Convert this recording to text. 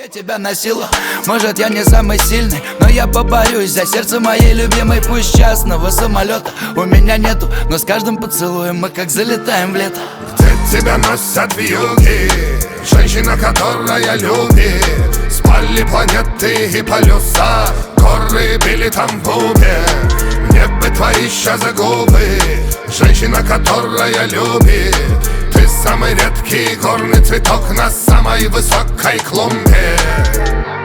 тебя носила. Может, я не самый сильный, но я поборюсь за сердце моей любимой. Пусть частного самолета у меня нету, но с каждым поцелуем мы как залетаем в лето. Где тебя носят вьюги, женщина, которая любит. Спали планеты и полюса, горы били там в губе. Мне бы твои сейчас губы, женщина, которая любит. Ты самый редкий горный цветок на самой высокой клумбе.